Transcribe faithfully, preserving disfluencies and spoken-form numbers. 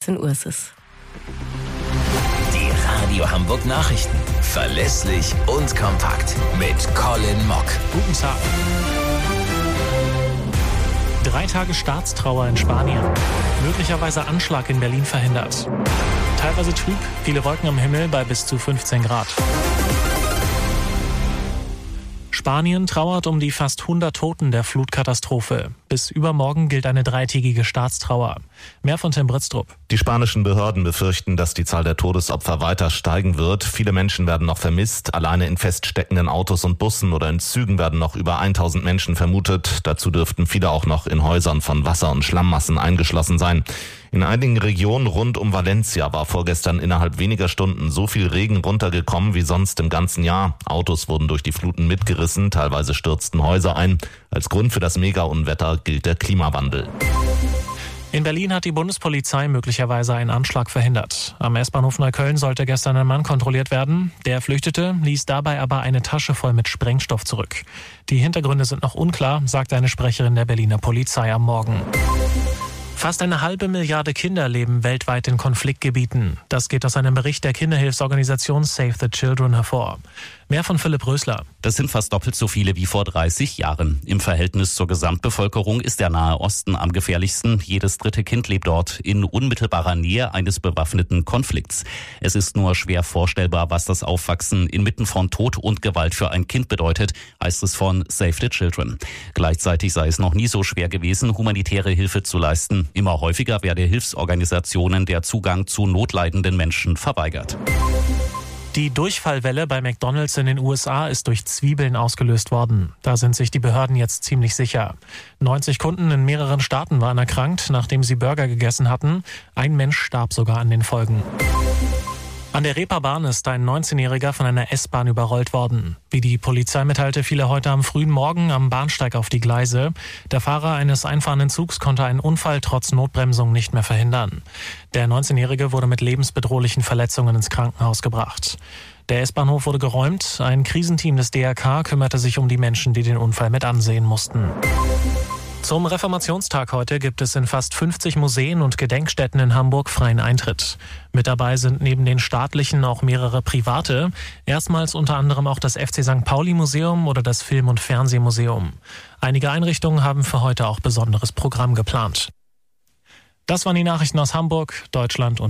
achtzehn Uhr ist es. Die Radio Hamburg Nachrichten. Verlässlich und kompakt. Mit Colin Mock. Guten Tag. Drei Tage Staatstrauer in Spanien. Möglicherweise Anschlag in Berlin verhindert. Teilweise trüb, viele Wolken am Himmel bei bis zu fünfzehn Grad. Spanien trauert um die fast hundert Toten der Flutkatastrophe. Bis übermorgen gilt eine dreitägige Staatstrauer. Mehr von Tim Britztrup. Die spanischen Behörden befürchten, dass die Zahl der Todesopfer weiter steigen wird. Viele Menschen werden noch vermisst. Alleine in feststeckenden Autos und Bussen oder in Zügen werden noch über tausend Menschen vermutet. Dazu dürften viele auch noch in Häusern von Wasser- und Schlammmassen eingeschlossen sein. In einigen Regionen rund um Valencia war vorgestern innerhalb weniger Stunden so viel Regen runtergekommen wie sonst im ganzen Jahr. Autos wurden durch die Fluten mitgerissen, teilweise stürzten Häuser ein. Als Grund für das Mega-Unwetter gilt der Klimawandel. In Berlin hat die Bundespolizei möglicherweise einen Anschlag verhindert. Am S-Bahnhof Neukölln sollte gestern ein Mann kontrolliert werden. Der flüchtete, ließ dabei aber eine Tasche voll mit Sprengstoff zurück. Die Hintergründe sind noch unklar, sagt eine Sprecherin der Berliner Polizei am Morgen. Fast eine halbe Milliarde Kinder leben weltweit in Konfliktgebieten. Das geht aus einem Bericht der Kinderhilfsorganisation Save the Children hervor. Mehr von Philipp Rösler. Das sind fast doppelt so viele wie vor dreißig Jahren. Im Verhältnis zur Gesamtbevölkerung ist der Nahe Osten am gefährlichsten. Jedes dritte Kind lebt dort in unmittelbarer Nähe eines bewaffneten Konflikts. Es ist nur schwer vorstellbar, was das Aufwachsen inmitten von Tod und Gewalt für ein Kind bedeutet, heißt es von Save the Children. Gleichzeitig sei es noch nie so schwer gewesen, humanitäre Hilfe zu leisten. Immer häufiger werde Hilfsorganisationen der Zugang zu notleidenden Menschen verweigert. Die Durchfallwelle bei McDonald's in den U S A ist durch Zwiebeln ausgelöst worden. Da sind sich die Behörden jetzt ziemlich sicher. neunzig Kunden in mehreren Staaten waren erkrankt, nachdem sie Burger gegessen hatten. Ein Mensch starb sogar an den Folgen. An der Reeperbahn ist ein neunzehnjähriger von einer S-Bahn überrollt worden. Wie die Polizei mitteilte, fiel er heute am frühen Morgen am Bahnsteig auf die Gleise. Der Fahrer eines einfahrenden Zugs konnte einen Unfall trotz Notbremsung nicht mehr verhindern. Der neunzehnjährige wurde mit lebensbedrohlichen Verletzungen ins Krankenhaus gebracht. Der S-Bahnhof wurde geräumt. Ein Krisenteam des D R K kümmerte sich um die Menschen, die den Unfall mit ansehen mussten. Zum Reformationstag heute gibt es in fast fünfzig Museen und Gedenkstätten in Hamburg freien Eintritt. Mit dabei sind neben den staatlichen auch mehrere private, erstmals unter anderem auch das F C Sankt Pauli Museum oder das Film- und Fernsehmuseum. Einige Einrichtungen haben für heute auch besonderes Programm geplant. Das waren die Nachrichten aus Hamburg, Deutschland und